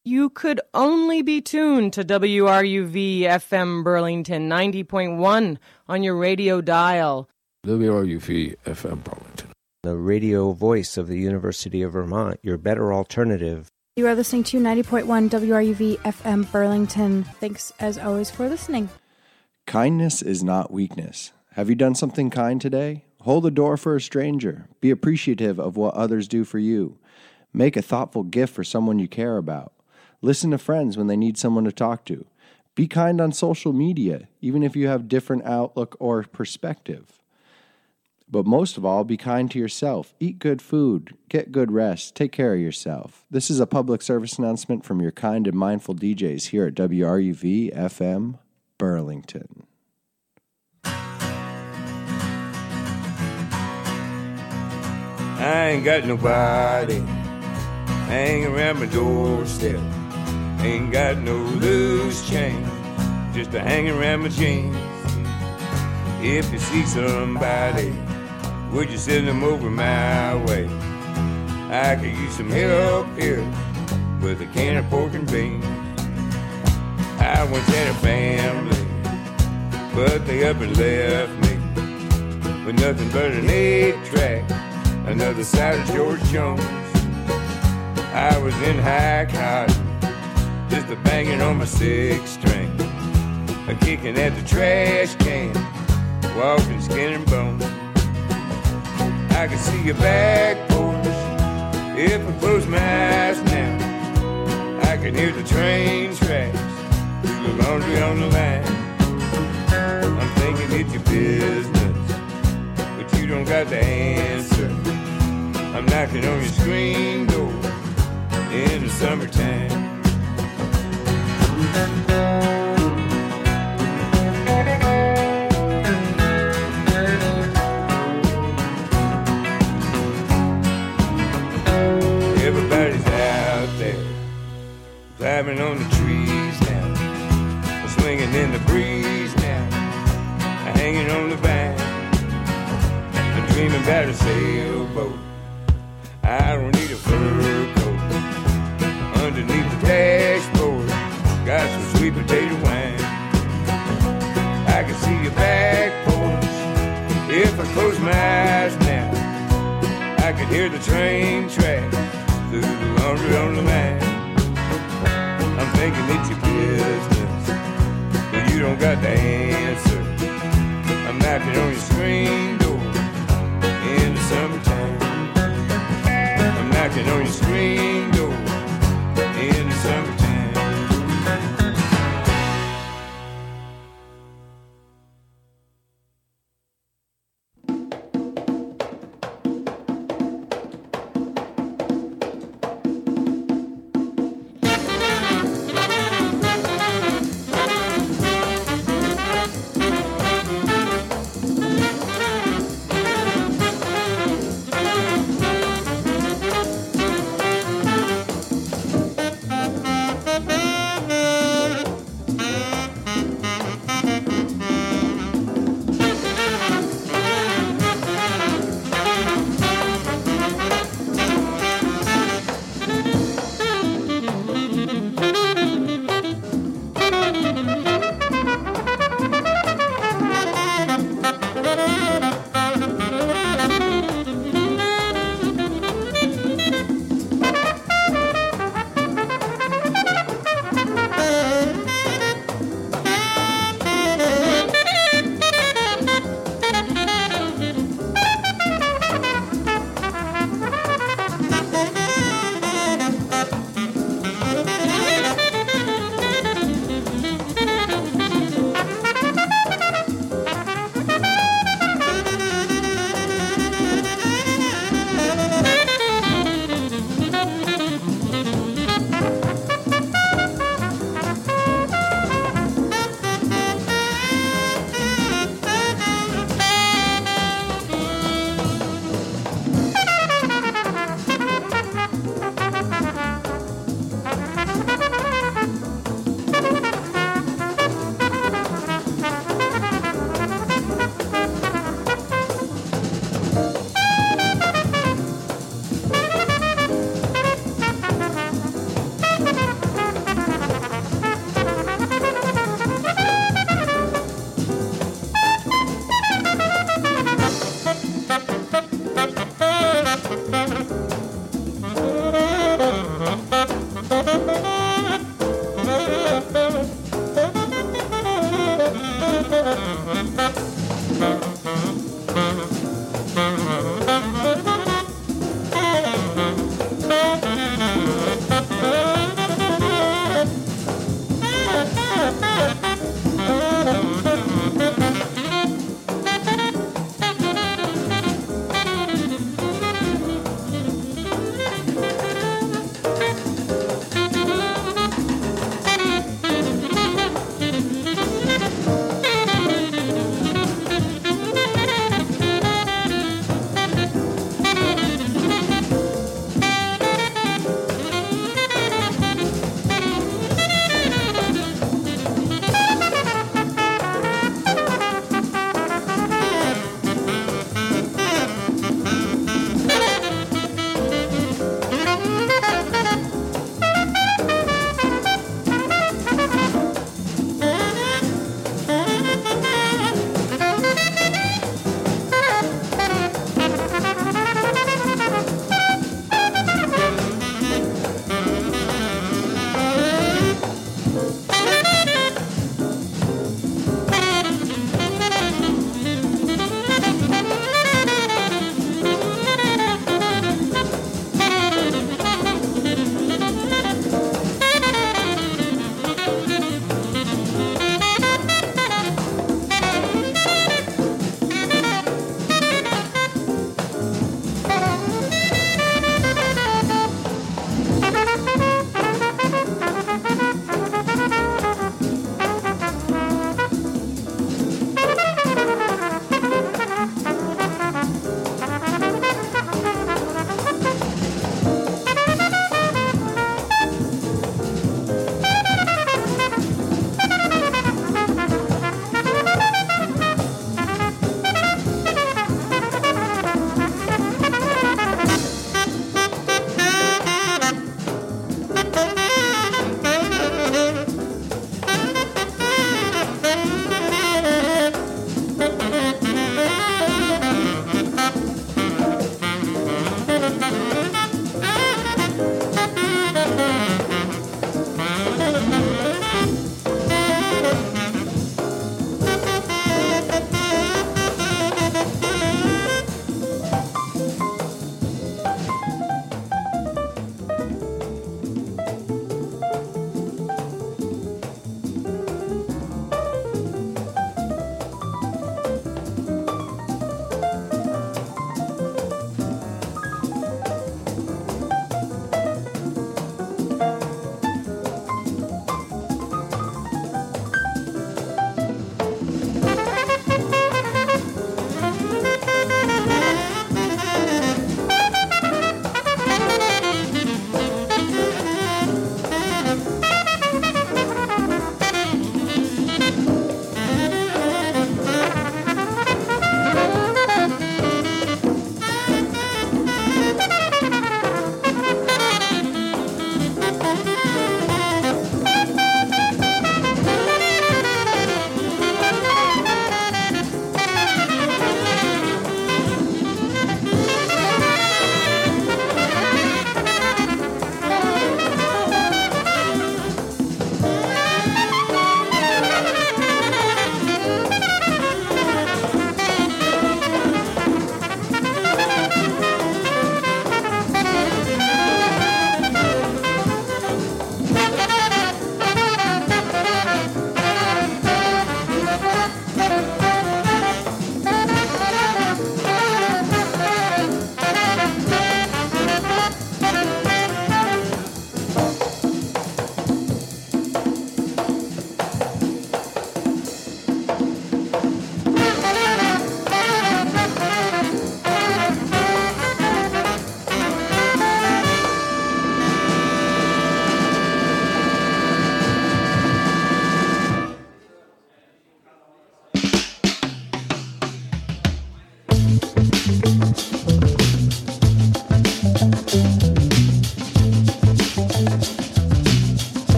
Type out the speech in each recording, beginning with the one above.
You could only be tuned to WRUV FM Burlington 90.1 on your radio dial. WRUV FM Burlington. The radio voice of the University of Vermont, your better alternative. You are listening to 90.1 WRUV FM Burlington. Thanks, as always, for listening. Kindness is not weakness. Have you done something kind today? Hold the door for a stranger. Be appreciative of what others do for you. Make a thoughtful gift for someone you care about. Listen to friends when they need someone to talk to. Be kind on social media, even if you have different outlook or perspective. But most of all, be kind to yourself. Eat good food. Get good rest. Take care of yourself. This is a public service announcement from your kind and mindful DJs here at WRUV FM Burlington. I ain't got nobody hanging around my doorstep. Ain't got no loose change, just a hanging around my jeans. If you see somebody, would you send them over my way? I could use some help here with a can of pork and beans. I once had a family, but they up and left me with nothing but an 8-track, another side of George Jones. I was in high cotton, just a banging on my 6-string, a kicking at the trash can, walking skin and bone. I could see your back porch if I close my eyes now. I can hear the train tracks through the laundry on the line. I'm thinking it's your business, but you don't got the answer. I'm knocking on your screen door in the summertime. Everybody's out there climbing on the trees now, swinging in the breeze now, hanging on the vine. I'm dreaming about a sailboat. I don't need a fur coat underneath the dashboard. Got some sweet potato wine. I can see your back porch if I close my eyes now. I can hear the train tracks through the laundry on the line. I'm thinking it's your business, but you don't got the answer. I'm knocking on your screen door in the summertime. I'm knocking on your screen door in the summertime.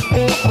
Bye.